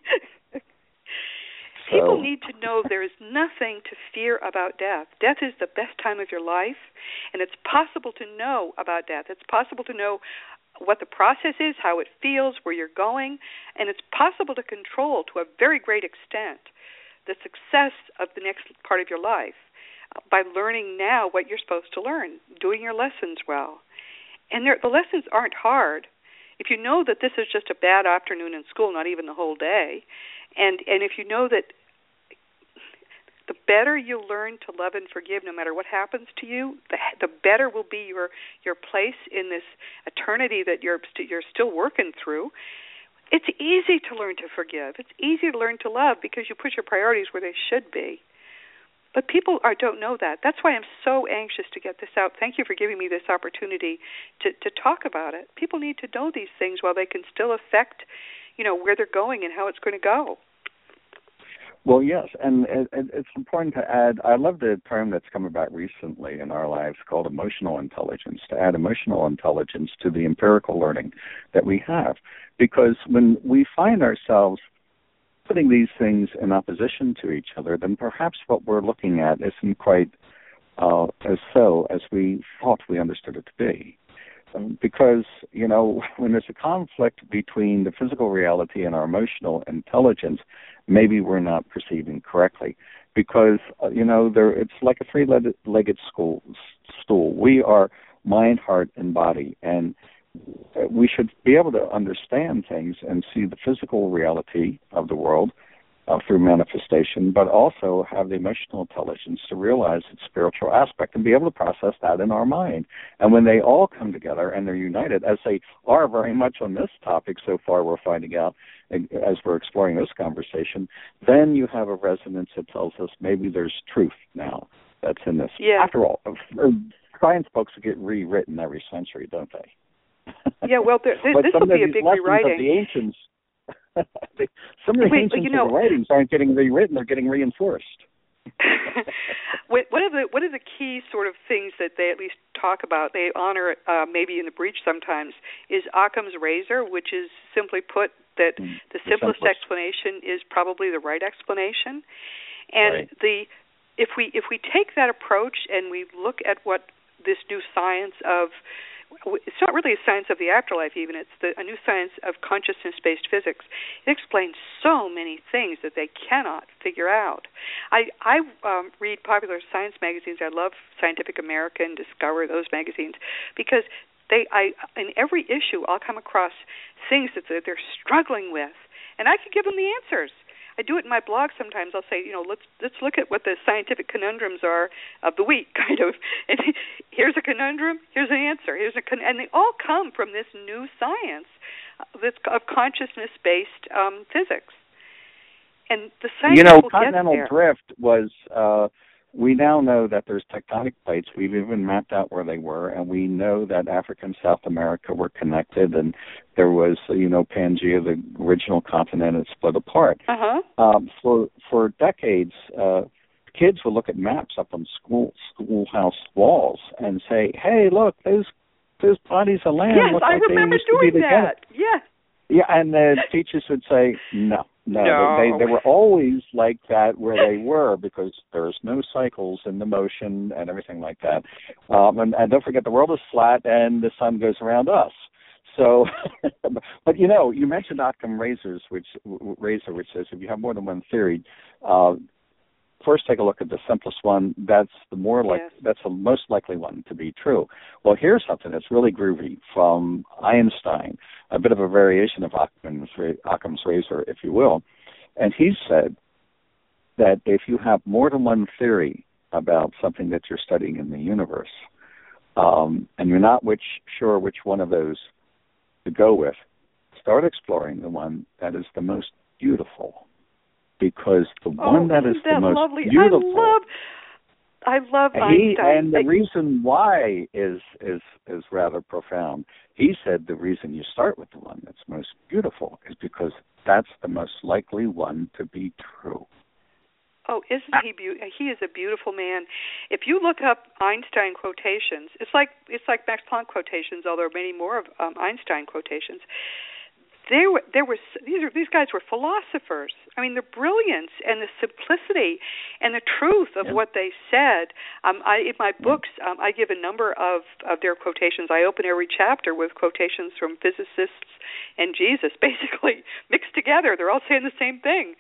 People need to know there is nothing to fear about death. Death is the best time of your life, and it's possible to know about death. It's possible to know what the process is, how it feels, where you're going, and it's possible to control to a very great extent the success of the next part of your life by learning now what you're supposed to learn, doing your lessons well. And the lessons aren't hard. If you know that this is just a bad afternoon in school, not even the whole day, and if you know that the better you learn to love and forgive no matter what happens to you, the better will be your place in this eternity that you're still working through. It's easy to learn to forgive. It's easy to learn to love because you put your priorities where they should be. But people don't know that. That's why I'm so anxious to get this out. Thank you for giving me this opportunity to talk about it. People need to know these things while they can still affect, where they're going and how it's going to go. Well, yes, and it's important to add, I love the term that's come about recently in our lives called emotional intelligence, to add emotional intelligence to the empirical learning that we have. Because when we find ourselves putting these things in opposition to each other, then perhaps what we're looking at isn't quite as we thought we understood it to be. Because, when there's a conflict between the physical reality and our emotional intelligence, maybe we're not perceiving correctly. Because, it's like a three-legged stool. We are mind, heart, and body. And we should be able to understand things and see the physical reality of the world through manifestation, but also have the emotional intelligence to realize its spiritual aspect and be able to process that in our mind. And when they all come together and they're united, as they are very much on this topic so far, we're finding out as we're exploring this conversation, then you have a resonance that tells us maybe there's truth now that's in this. Yeah. After all, science books get rewritten every century, don't they? Yeah, well, this will be a big rewriting. Of the ancients, some of the ancients of the writings aren't getting rewritten; they're getting reinforced. One of the key sort of things that they at least talk about, they honor maybe in the breach sometimes, is Occam's razor, which is simply put that the simplest explanation is probably the right explanation. And if we take that approach and we look at what this new science of, it's not really a science of the afterlife even, it's a new science of consciousness-based physics. It explains so many things that they cannot figure out. I read popular science magazines. I love Scientific American, Discover, those magazines, because in every issue I'll come across things that they're struggling with, and I can give them the answers. I do it in my blog sometimes. I'll say, let's look at what the scientific conundrums are of the week, kind of. And here's a conundrum, here's an answer, and they all come from this new science of consciousness-based physics. And the science continental drift was. We now know that there's tectonic plates. We've even mapped out where they were, and we know that Africa and South America were connected, and there was, Pangaea, the original continent, had split apart. For decades, kids would look at maps up on schoolhouse walls and say, "Hey, look, those bodies of land look like they used to be together." Yes, I remember doing that. Yeah. Yeah, and the teachers would say, no. They were always like that where they were, because there's no cycles in the motion and everything like that. And don't forget, the world is flat and the sun goes around us. So, but you mentioned Occam's razor, which says if you have more than one theory, first take a look at the simplest one. That's that's the most likely one to be true. Well, here's something that's really groovy from Einstein, a bit of a variation of Occam's razor, if you will. And he said that if you have more than one theory about something that you're studying in the universe, and you're not sure which one of those to go with, start exploring the one that is the most beautiful. Because the one that is the most lovely? beautiful, I love Einstein. And the reason why is rather profound. He said the reason you start with the one that's most beautiful is because that's the most likely one to be true. Oh, isn't he beautiful? He is a beautiful man. If you look up Einstein quotations, it's like Max Planck quotations, although there are many more of Einstein quotations. These guys were philosophers. I mean, the brilliance and the simplicity and the truth of what they said. In my books, I give a number of their quotations. I open every chapter with quotations from physicists and Jesus, basically mixed together. They're all saying the same thing.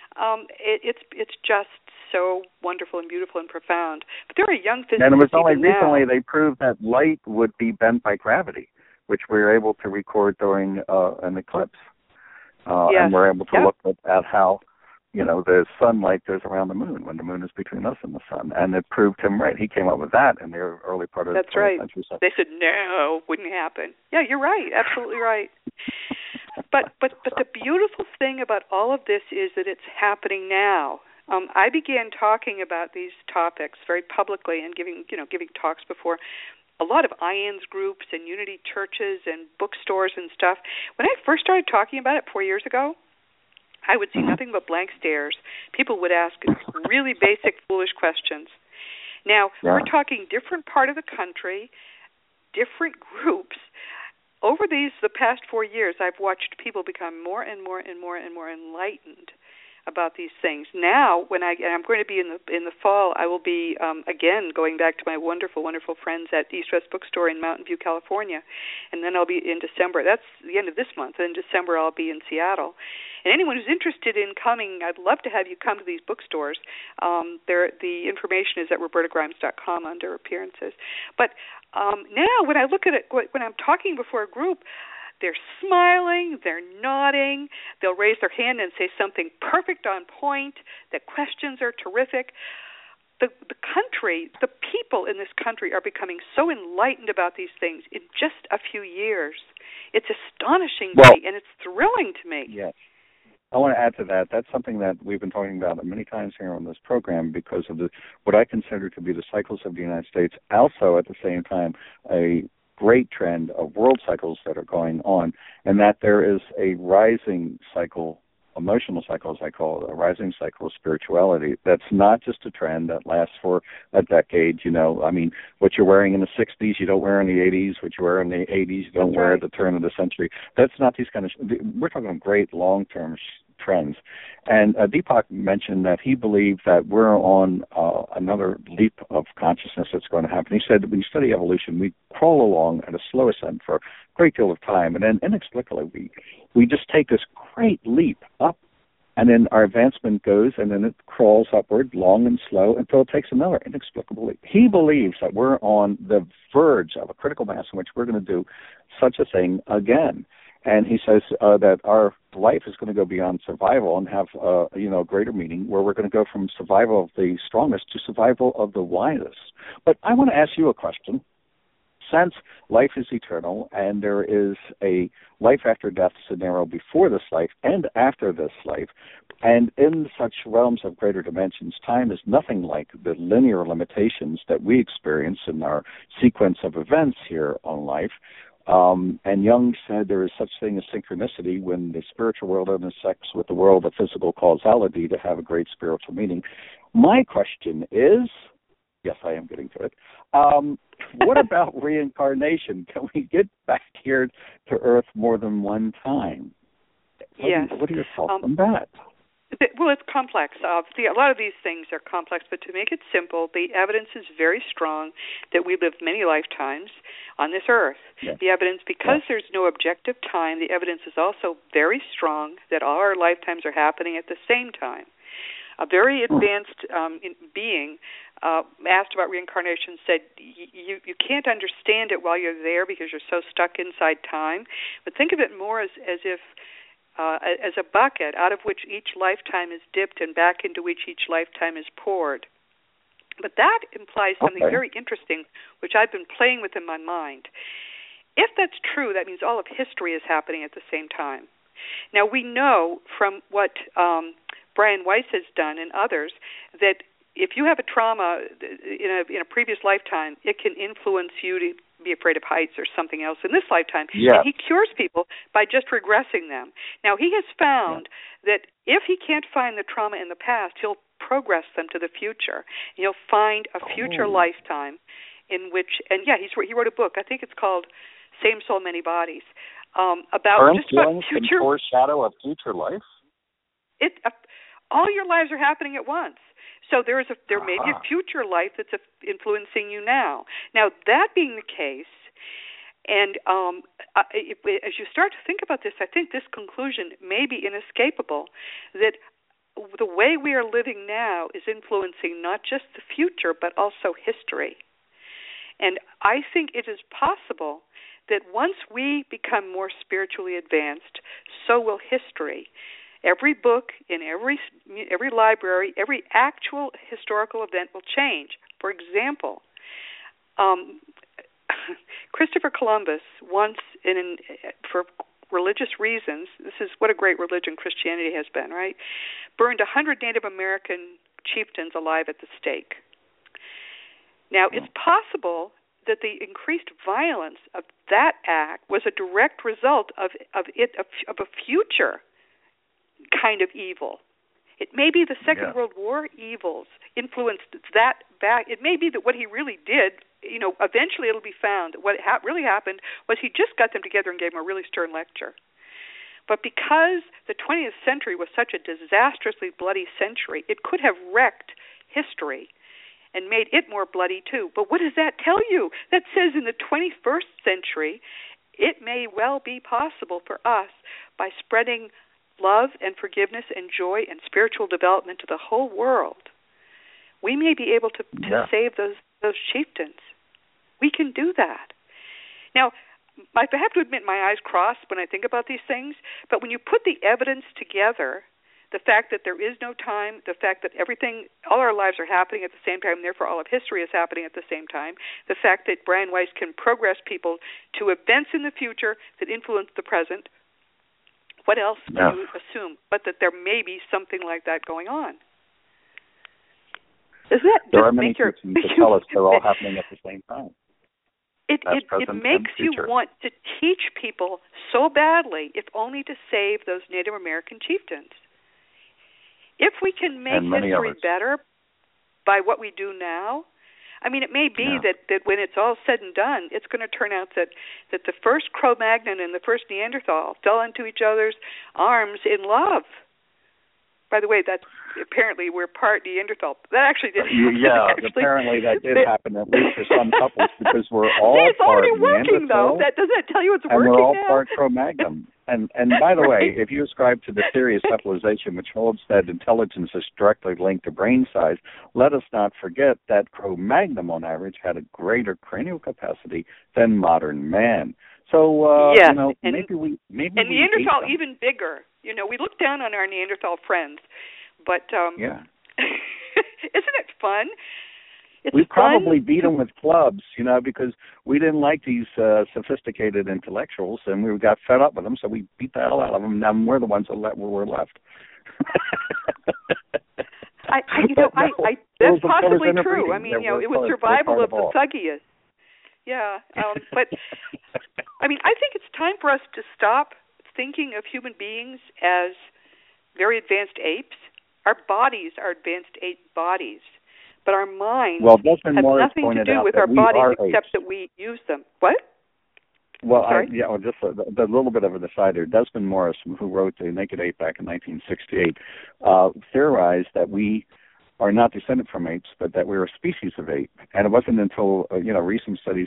It's just so wonderful and beautiful and profound. But there are young physicists. And it was only recently they proved that light would be bent by gravity, which we were able to record during an eclipse. And we're able to look at how, the sunlight goes around the moon when the moon is between us and the sun. And it proved him right. He came up with that in the early part of the 20th century. They said, no, wouldn't happen. Yeah, you're right. Absolutely right. But the beautiful thing about all of this is that it's happening now. I began talking about these topics very publicly and giving talks before a lot of IANDS groups and unity churches and bookstores and stuff. When I first started talking about it 4 years ago, I would see nothing but blank stares. People would ask really basic, foolish questions. Now, we're talking different part of the country, different groups. Over the past 4 years, I've watched people become more and more and more and more enlightened about these things. Now, and I'm going to be in the fall, I will be again going back to my wonderful, wonderful friends at East West Bookstore in Mountain View, California, and then I'll be in December. That's the end of this month. And in December, I'll be in Seattle. And anyone who's interested in coming, I'd love to have you come to these bookstores. The information is at robertagrimes.com under appearances. But now, when I look at it, when I'm talking before a group, they're smiling, they're nodding, they'll raise their hand and say something perfect on point, the questions are terrific. The country, the people in this country are becoming so enlightened about these things in just a few years. It's astonishing to me, and it's thrilling to me. Yes. I want to add to that. That's something that we've been talking about many times here on this program because of what I consider to be the cycles of the United States. Also, at the same time, a great trend of world cycles that are going on, and that there is a rising cycle, emotional cycle, as I call it, a rising cycle of spirituality. That's not just a trend that lasts for a decade. I mean, what you're wearing in the 60s, you don't wear in the 80s. What you wear in the 80s, you don't wear at the turn of the century. That's not these kind of, we're talking great long-term trends. And Deepak mentioned that he believed that we're on another leap of consciousness that's going to happen. He said that when you study evolution, we crawl along at a slow ascent for a great deal of time, and then inexplicably we just take this great leap up, and then our advancement goes, and then it crawls upward, long and slow, until it takes another inexplicable leap. He believes that we're on the verge of a critical mass in which we're going to do such a thing again. And he says that our life is going to go beyond survival and have, greater meaning, where we're going to go from survival of the strongest to survival of the wisest. But I want to ask you a question. Since life is eternal and there is a life after death scenario before this life and after this life, and in such realms of greater dimensions, time is nothing like the linear limitations that we experience in our sequence of events here on life. And Jung said there is such thing as synchronicity when the spiritual world intersects with the world of physical causality to have a great spiritual meaning. My question is, yes, I am getting to it, what about reincarnation? Can we get back here to Earth more than one time? Yes. What are your thoughts on that? Well, it's complex. A lot of these things are complex, but to make it simple, the evidence is very strong that we lived many lifetimes on this earth. Yes. The evidence, because there's no objective time, the evidence is also very strong that all our lifetimes are happening at the same time. A very advanced being asked about reincarnation said, you can't understand it while you're there because you're so stuck inside time, but think of it more as if as a bucket out of which each lifetime is dipped and back into which each lifetime is poured. But that implies something very interesting, which I've been playing with in my mind. If that's true, that means all of history is happening at the same time. Now, we know from what Brian Weiss has done and others that if you have a trauma in a previous lifetime, it can influence you to be afraid of heights or something else in this lifetime. Yes. And he cures people by just regressing them. Now, he has found that if he can't find the trauma in the past, he'll progress them to the future. He'll find a future lifetime in which, and he wrote a book. I think it's called Same Soul, Many Bodies, about just about future. Foreshadow of future life. All your lives are happening at once. So there may be a future life that's influencing you now. Now, that being the case, and as you start to think about this, I think this conclusion may be inescapable, that the way we are living now is influencing not just the future, but also history. And I think it is possible that once we become more spiritually advanced, so will history. Every book in every library, every actual historical event will change. For example, Christopher Columbus once, for religious reasons, this is what a great religion Christianity has been, right? Burned 100 Native American chieftains alive at the stake. Now, it's possible that the increased violence of that act was a direct result of a future kind of evil. It may be the Second World War evils influenced that back. It may be that what he really did, eventually it'll be found that what really happened was he just got them together and gave them a really stern lecture. But because the 20th century was such a disastrously bloody century, it could have wrecked history and made it more bloody too. But what does that tell you? That says in the 21st century, it may well be possible for us, by spreading love and forgiveness and joy and spiritual development to the whole world, we may be able to save those chieftains. We can do that. Now, I have to admit my eyes cross when I think about these things, but when you put the evidence together, the fact that there is no time, the fact that all our lives are happening at the same time, and therefore all of history is happening at the same time, the fact that Brian Weiss can progress people to events in the future that influence the present, what else do you assume but that there may be something like that going on? There are many things to tell us they're all happening at the same time. It makes you want to teach people so badly, if only to save those Native American chieftains. If we can make history better by what we do now, I mean, it may be that when it's all said and done, it's going to turn out that the first Cro-Magnon and the first Neanderthal fell into each other's arms in love. By the way, that's apparently we're part Neanderthal. That actually did happen. Yeah, apparently that did happen, at least for some couples, because we're all it's part already working, Neanderthal. Though. Doesn't that tell you it's and working we're all now? part Cro-Magnon. And by the way, if you ascribe to the theory of cephalization, which holds that intelligence is directly linked to brain size, let us not forget that Cro-Magnon, on average, had a greater cranial capacity than modern man. So, maybe Neanderthal even bigger. You know, we look down on our Neanderthal friends, but isn't it fun? We probably beat them with clubs, because we didn't like these sophisticated intellectuals, and we got fed up with them, so we beat the hell out of them. Now we're the ones that were left. That's possibly true. I mean, it was survival of the thuggiest. Yeah, but I mean, I think it's time for us to stop thinking of human beings as very advanced apes. Our bodies are advanced ape bodies, but our minds have nothing to do with our bodies except that we use them. What? Well, just a little bit of an aside here. Desmond Morris, who wrote The Naked Ape back in 1968, theorized that we are not descended from apes, but that we're a species of ape. And it wasn't until recent studies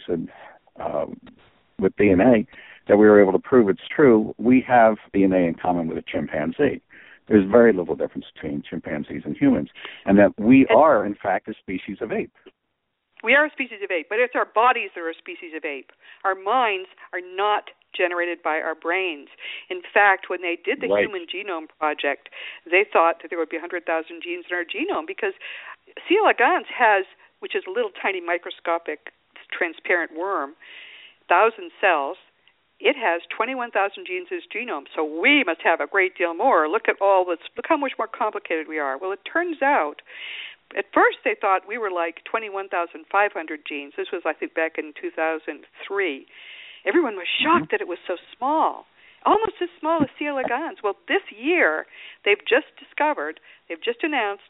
with DNA that we were able to prove it's true. We have DNA in common with a chimpanzee. There's very little difference between chimpanzees and humans, and that we are, in fact, a species of ape. We are a species of ape, but it's our bodies that are a species of ape. Our minds are not generated by our brains. In fact, when they did the Human Genome Project, they thought that there would be 100,000 genes in our genome because C. elegans has, which is a little tiny microscopic transparent worm, 1,000 cells. It has 21,000 genes in its genome, so we must have a great deal more. Look how much more complicated we are. Well, it turns out, at first they thought we were like 21,500 genes. This was, I think, back in 2003. Everyone was shocked that it was so small, almost as small as C. elegans. Well, this year they've just announced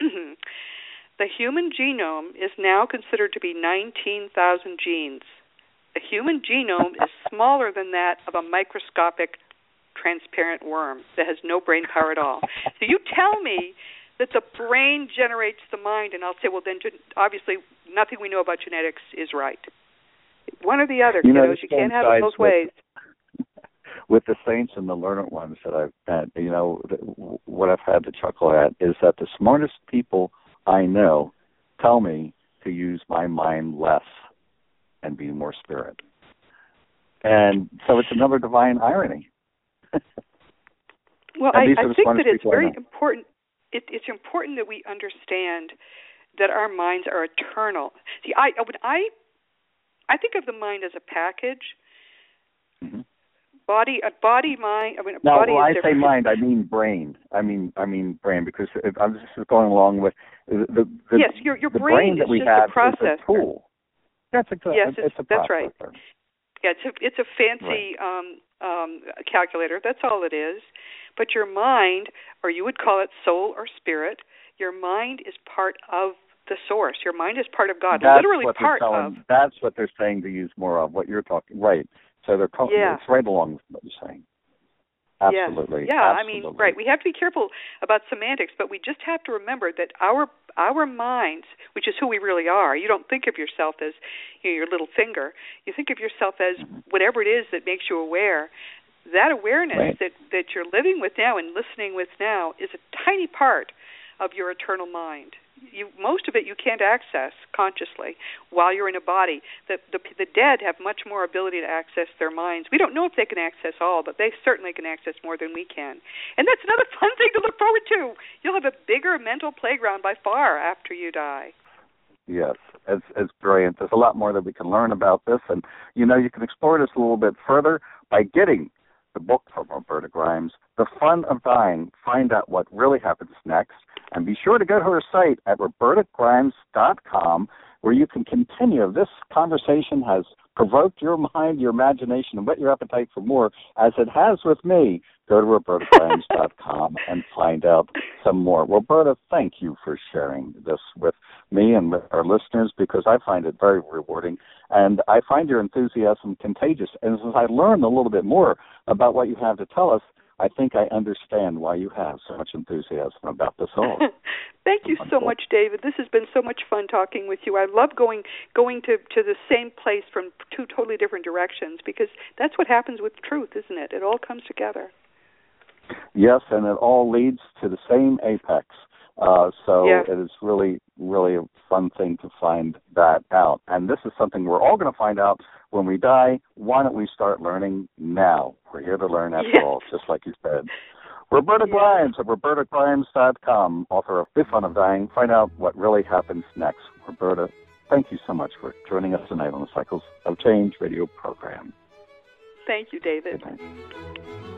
the human genome is now considered to be 19,000 genes. The human genome is smaller than that of a microscopic transparent worm that has no brain power at all. So you tell me that the brain generates the mind, and I'll say, well, then obviously nothing we know about genetics is right. One or the other, you can't have it both ways. With the saints and the learned ones that I've met, what I've had to chuckle at is that the smartest people I know tell me to use my mind less and be more spirit. And so it's another divine irony. Well, I think that it's very important. It's important that we understand that our minds are eternal. See, I think of the mind as a package. Mm-hmm. Body, mind. When I say mind, I mean brain. I mean brain, because I'm just going along with the yes, your brain that we is have just a processor. Is a tool. That's right. Yeah, it's a fancy calculator. That's all it is. But your mind, or you would call it soul or spirit, your mind is part of the source. Your mind is part of God. Literally part of. That's what they're saying to use more of. What you're talking, right? So they're it's right along with what you're saying. Absolutely. Yes. Yeah, absolutely. I mean, right. We have to be careful about semantics, but we just have to remember that our minds, which is who we really are, you don't think of yourself as your little finger. You think of yourself as whatever it is that makes you aware. That awareness that you're living with now and listening with now is a tiny part of your eternal mind. Most of it you can't access consciously while you're in a body. The dead have much more ability to access their minds. We don't know if they can access all, but they certainly can access more than we can. And that's another fun thing to look forward to. You'll have a bigger mental playground by far after you die. Yes, it's brilliant. There's a lot more that we can learn about this, and you can explore this a little bit further by getting the book from Roberta Grimes, The Fun of Dying. Find out what really happens next. And be sure to go to her site at robertagrimes.com, where you can continue. This conversation has provoked your mind, your imagination, and whet your appetite for more, as it has with me, go to RobertaGrimes.com and find out some more. Roberta, thank you for sharing this with me and with our listeners, because I find it very rewarding, and I find your enthusiasm contagious. And as I learn a little bit more about what you have to tell us, I think I understand why you have so much enthusiasm about this all. Thank you so much, David. This has been so much fun talking with you. I love going to the same place from two totally different directions, because that's what happens with truth, isn't it? It all comes together. Yes, and it all leads to the same apex. It is really, really a fun thing to find that out. And this is something we're all going to find out when we die. Why don't we start learning now? We're here to learn after all, just like you said. Roberta Grimes at RobertaGrimes.com, author of The Fun of Dying. Find out what really happens next. Roberta, thank you so much for joining us tonight on the Cycles of Change radio program. Thank you, David. Good night.